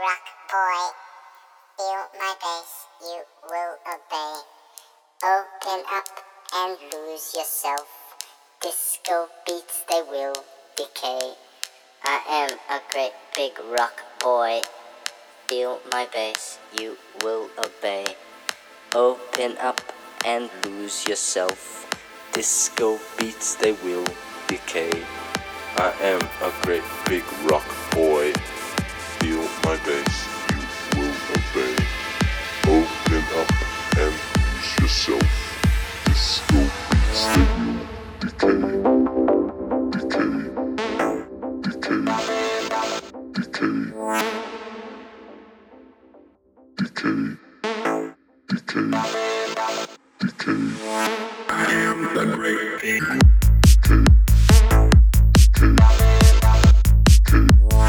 rock boy. Feel my bass, you will obey. Open up and lose yourself. Disco beats, they will decay. I am a great big rock boy. Feel my bass, you will obey. Open up and lose yourself. Disco beats, they will decay. I am a great big rock boy. Feel my bass, you will obey. Open up and lose yourself. Disco beats, they will decay. Decay. Decay. Decay. Decay. Decay. Decay. I am the great big